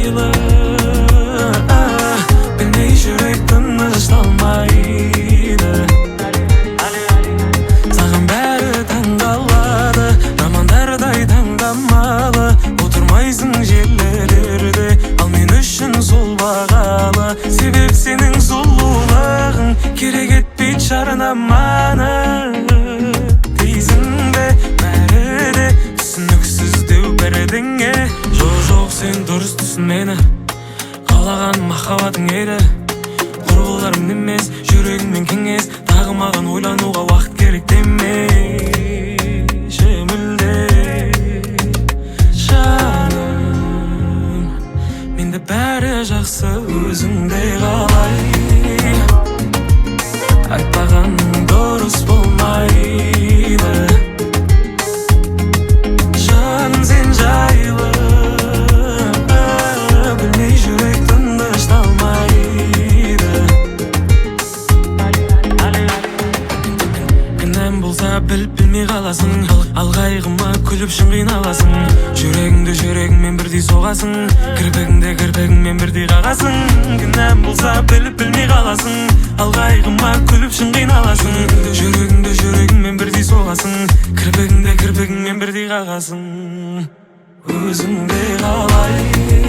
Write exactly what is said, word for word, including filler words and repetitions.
жайлы. Білмей жүрек тынышталмайды. Саған бәрі таңдалады, романдардай таңдамалы. Отырмайсың желілерде, ал мен үшін сол бағалы. Себеп сенің сұлулығың, керек етпейді жарнаманы. Дейсің бе бәрі де түсініксіздеу бірдеңе. Жоқ жоқ сен дұрыс түсін мені, қалаған махаббатың еді. Құрғыларым емес, жүрегіңмен кеңес. Тағы маған ойлануға уақыт керек демеші мүлде. Жаным, менде бәрі жақсы, өзіңдей қалай. Айтпағаның дұрыс болмайды. Жаным сен жайлы, білмей жүрек тынышталмайды. Кінәм болса біліп білмей қаласың, ал қайғыма күліп шын қиналасың. Жүрегіңді жүрегіңмен бірдей соғасың, кірпігіңді кірпігіңмен бірдей қағасың. Кінәм болса біліп білмей қаласың, ал қайғыма күліп шын қиналасың. Жүрегіңді жүрегіңмен бірдей соғасың, кірпігіңді кірпігіңмен бірдей қағасың. Өзіңдей қалай.